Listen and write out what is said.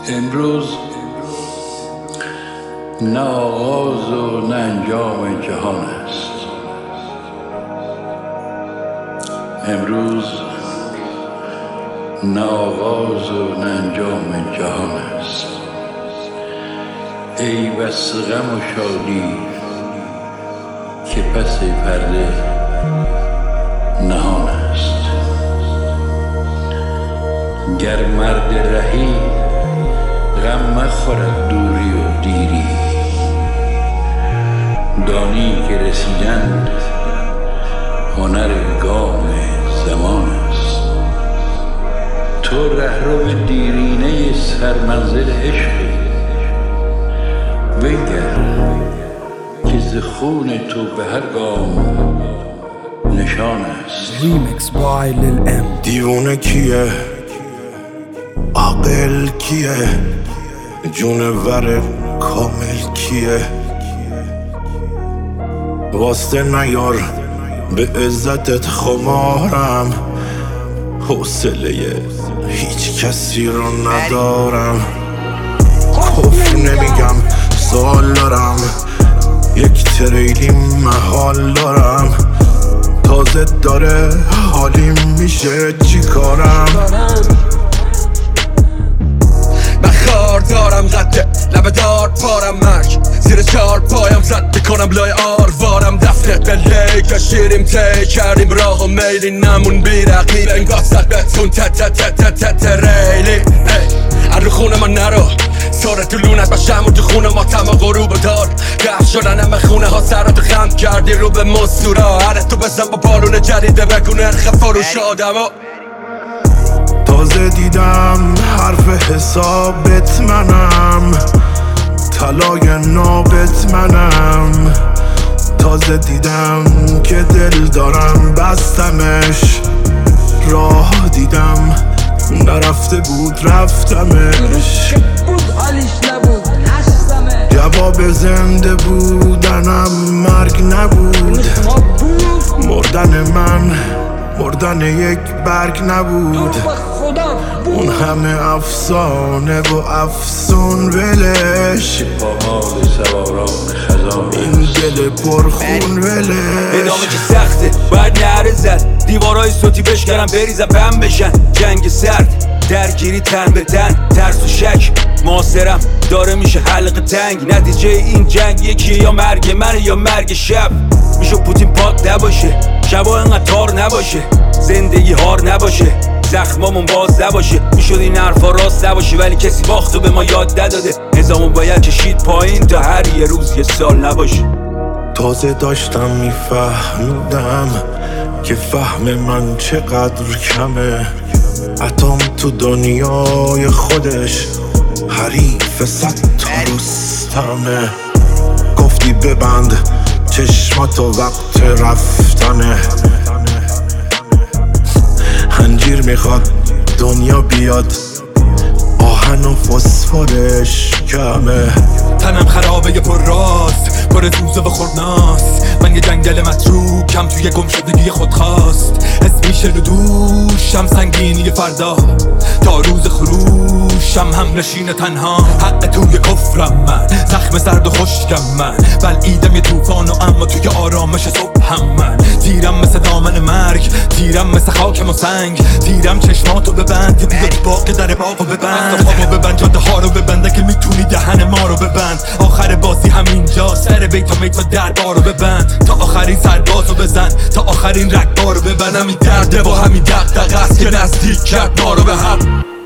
امروز نه آغاز و نه انجام جهان است. امروز نه آغاز و نه انجام جهان است. ای بس غم و شادی که پس پرده نهان است. گر مرد رهی غم مخورد دوری و دیری، دانی که رسیدن هنر گام زمان است. تو رهرو دیرینه سرمنزل عشقی، بنگر که ز خون تو به هر گام نشان است. ریمیکس بای لیل ام. دیوونه کیه؟ عاقل کیه؟ جونور کامل کیه؟ واسطه نیار به عزتت خمارم، حوصله هیچ کسی رو ندارم. کفر نمیگم سوال دارم، یک تریلی محال دارم. تازه داره حالیم میشه چی کارم؟ بخار دارم قده لبه دار پارم، مرگ زیر چار پایم زد بکنم لای آروارم. دفته قله کشیریم تی کردیم راه و میلی، نمون بی رقیب انگاه زد بتون ت ریلی. رو خونه من نرو ساره تو لونت بشم و تو خونه ما تما غروب دار. قهر شدن همه خونه ها سراتو خم کردی رو به مستورا. هره تو بزن با بالون جدیده بگو نرخ فروش آدم. تازه دیدم حرف حسابت منم، طلای نابت منم. تازه دیدم که دل دارم بستمش، راه دیدم نرفته بود رفتمش. جواب زنده بودنم مرگ نبود، مردن من مردن یک برگ نبود. اون همه افسانه و افسون ولش، پامال سواران خزان این دل پرخون ولش. ادامه که سخته باید نهره زد، دیوارای صوتی بشکنم بریزم بم بشن. جنگ سرد درگیری تن به تن، ترس و شک معاصرم داره میشه حلقه تنگ. نتیجه این جنگ یکیه، یا مرگ من یا مرگ شب. میشه پوتین پاک نباشه، شبا انقدر تار نباشه، زندگی هار نباشه، زخمامون باز نباشه. میشد این حرفا راست نباشه، ولی کسی باختو به ما یاد نداده. نظامو باید کشید پایین تا هر یه روز یه سال نباشه. تازه داشتم میفهمیدم که فهم من چقدر کمه. اتم تو دنیای خودش حریف صد تا رستمه. گفتی ببند چشماتو وقت رفتنه، انجیر میخواد دنیا بیاد، آهن و فسفرش کمه. تنم خرابه پر راست، پر روزه و خورناس. من یه جنگل متروکم توی گم شدگی خودخواست. حس میشه رو دوشم سنگینی فردا، تا روز خروشم هم نشین تنها. حق توی کفرم من، زخم سرد و خشکم من. بلعیدم یه توفان و اما توی آرامش صبحم من. تیرم مثل دامن مرگ، تیرم مثل خاکم و سنگ. تیرم چشماتو ببند که بیاد باق در باقو ببند. خوابو ببند جاده ها رو ببند که میتونی دهن ما رو ببند. آخر بازی همینجا سر بیت و میت و دربار رو ببند. تا آخرین سربازو بزن، تا آخرین رگبار رو ببند. همین درده و همین دغدغه است که نزدیک کرد ما رو به هم.